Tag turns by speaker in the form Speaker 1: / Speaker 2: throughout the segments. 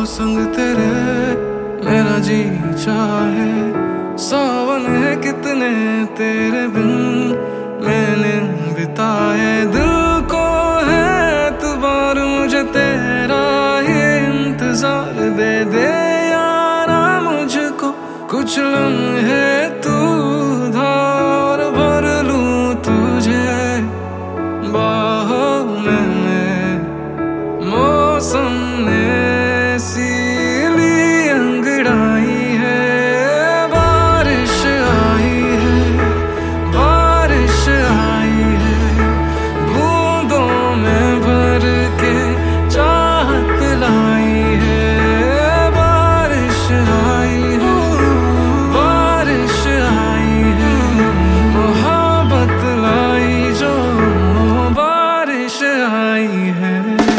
Speaker 1: संग तेरे मेरा जी चाहे। सावन है कितने तेरे बिन मैंने बिताए, दिल को है एतबार मुझे तेरा ही इंतजार। दे दे यारा मुझको कुछ लम्हे तू उधार, भर लूं तुझे बाहों में। मौसम ने सीली अंगड़ाई है, बारिश आई है, बारिश आई है। बूंदों में भर के चाहत लाई है, बारिश आई है, बारिश आई है। मोहब्बत लाई जो बारिश आई है।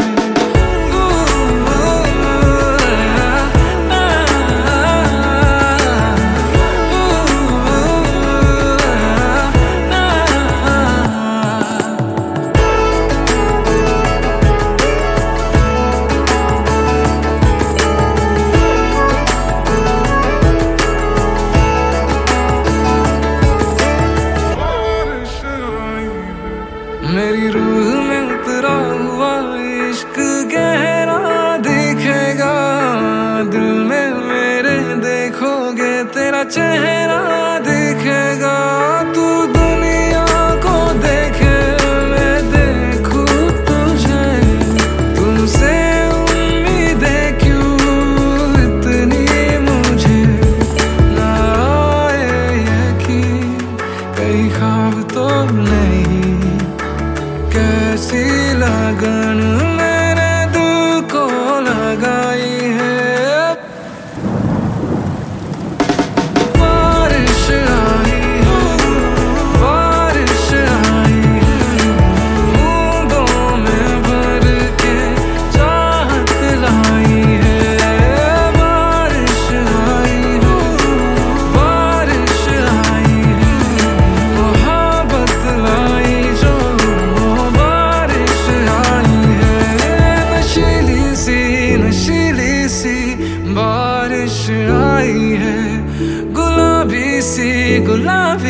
Speaker 1: मेरी रूह में उतरा हुआ इश्क गहरा दिखेगा, दिल में मेरे देखोगे तेरा चेहरा दिखेगा। तू दुनिया को देखे मैं देखूं तुझे, तुमसे उम्मीदें क्यों इतनी मुझे ना आए यकीन, कई ख्वाब तो नहीं। कैसी लगन मेरे दिल को लगाई है, बारिश आई है, बारिश आई है। बूंदों में भर के चाहत लाई है, बारिश आई है, बारिश आई है। मोहब्बत लाई जो नशीली सी बारिश आई है, गुलाबी सी गुलाबी